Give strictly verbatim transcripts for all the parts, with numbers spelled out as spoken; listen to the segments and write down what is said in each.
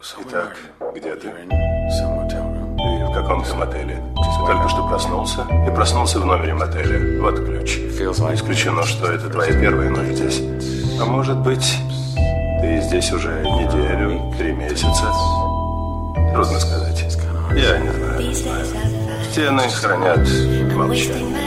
Итак, где ты? И в каком ты мотеле? Только что проснулся и проснулся в номере мотеля. Вот ключ. Не исключено, что это твоя первая ночь здесь. А может быть, ты здесь уже неделю, три месяца? Трудно сказать. Я не знаю, не знаю. Стены хранят молчание.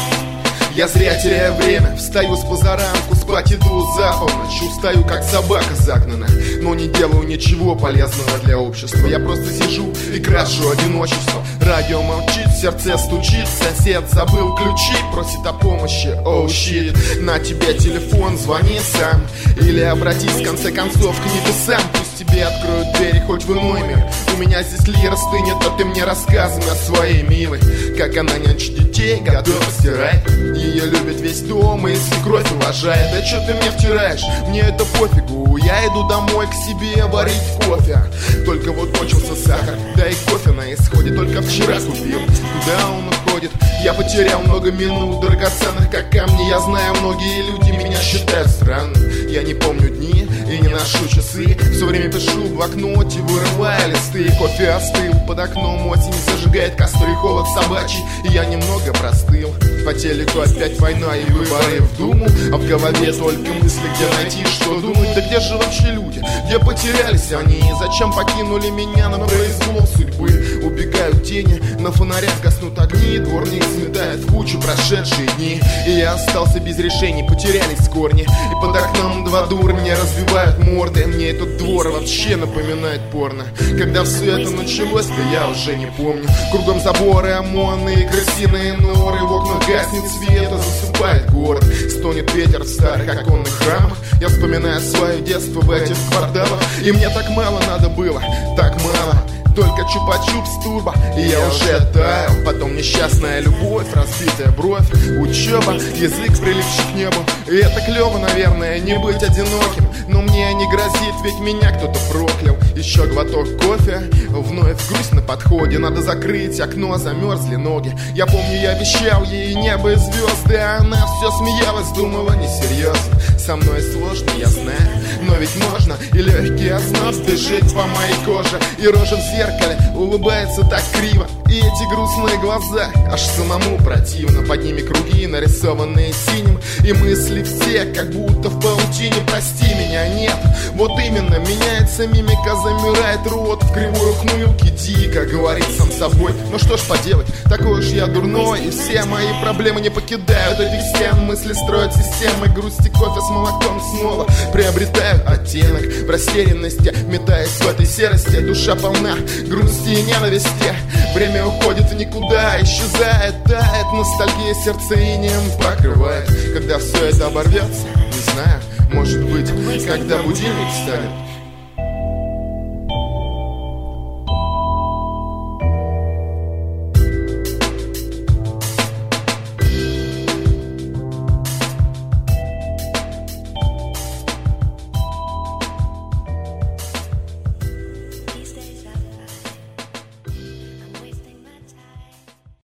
Я зря теряю время, встаю с позаранку, спать иду за полночь. Устаю, как собака загнанная, но не делаю ничего полезного для общества. Я просто сижу и крашу одиночество. Радио молчит, сердце стучит, сосед забыл ключи, просит о помощи, оу, oh, щит. На тебе телефон, звони сам, или обратись в конце концов к небесам. Пусть тебе откроют двери хоть в иной мир. У меня здесь лира стынет, а ты мне рассказывай о своей милой. Как она нянчит детей, готова стирать. Ее любит весь дом и свекровь уважает. Да что ты мне втираешь? Мне это пофигу. Я иду домой к себе варить кофе. Только вот кончился сахар, да и кофе на исходе. Только вчера купил. Куда он уходит? Я потерял много минут, драгоценных как камни. Я знаю, многие люди меня считают странным. Я не помню дни и не ношу часы. Все время пишу в блокноте, вырывая листы. Кофе остыл, под окном осень зажигает костры, холод собачий, и я немного простыл. По телеку опять война и выборы в Думу, а в голове только мысли, где найти, что думать. Да где же вообще люди? Где потерялись они? Зачем покинули меня на произвол судьбы? Убегают тени, на фонарях гаснут огни. Дворник сметает в кучу прошедшие дни, и я остался без решений, потерялись корни. И под окном два дурня разбивают морды. Мне этот двор вообще напоминает порно. Когда все это началось, да я уже не помню. Кругом заборы, ОМОН и крысиные норы. В окнах гаснет свет, а засыпает город. Стонет ветер в старых оконных храмах. Я вспоминаю свое детство в этих кварталах. И мне так мало надо было, так мало. Только чупа-чупс турбо, и я уже таял. Потом несчастная любовь, разбитая бровь, учеба, язык прилипший к небу. И это клево, наверное, не быть одиноким. Но мне не грозит, ведь меня кто-то проклял. Еще глоток кофе, вновь грусть на подходе. Надо закрыть окно, замерзли ноги. Я помню, я обещал ей небо и звезды, а она все смеялась, думала несерьезно. Со мной сложно, я знаю, но ведь можно. И легкий озноб бежит по моей коже, и рожа в зеркале улыбается так криво. И эти грустные глаза, аж самому противно. Под ними круги, нарисованные синим, и мысли все, как будто в паутине. Прости меня, нет, вот именно. Меняется мимика, замирает рот в кривой ухмылке. Дико говорит сам собой, ну что ж поделать, такой уж я дурной. И все мои проблемы не покидают этих стен. Мысли строят системы, грусти, кофе с молоком снова приобретают оттенок. В растерянности, метаясь в этой серости, душа полна грусти и ненависти. Время уходит в никуда, исчезает, тает. Ностальгия сердце инеем покрывает. Когда все это оборвется, не знаю, может быть, когда будильник станет